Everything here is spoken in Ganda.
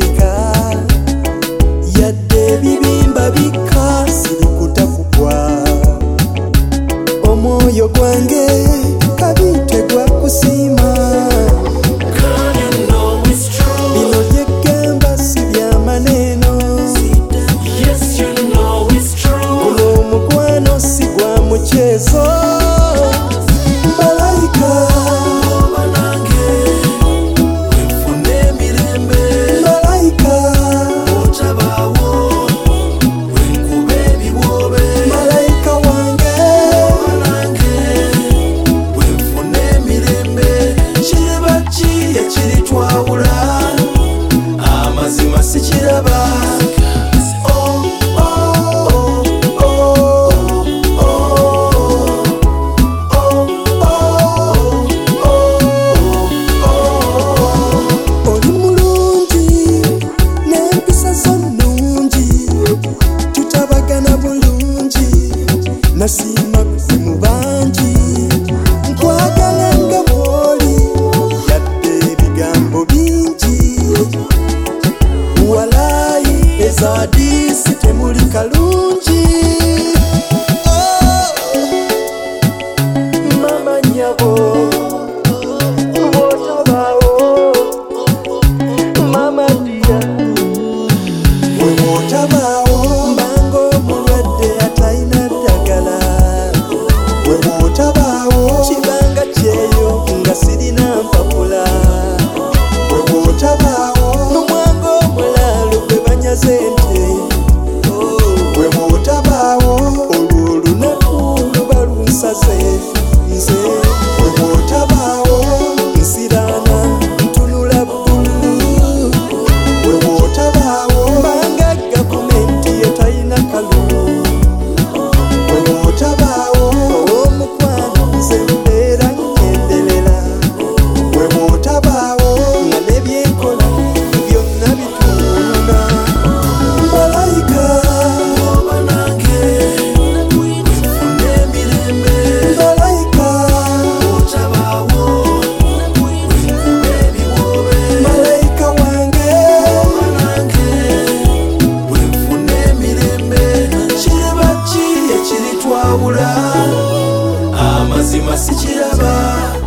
sitalika yadde ebibimba bikka sirikuta kugwa omwoyo gwange kabite gwa kusiima bino byegamba si byamaneno guno omukwano si gwa mukyezo nasima gwe mu bangi nkwagala nga bw'oli yadde ebigambo bingi walayi ezadisi temuli kalungi mama nyabo bw'otabaawo mama dya bwe bw'otabaawo mbanga omulwadde atalina kibanga kyeyo nga sirina mpapula bwe bw'otabaawo n'omwanga omulaalo gwe banyaze ente bwe bw'otabaawo olwo olunaku luba lunsaze nze bwe bw'otabaawo nsiraana ntunula bbululu bwe bw'otabaawo mbanga gavumenti etalina kalulu bwe bw'otabaawo amazima sikiraba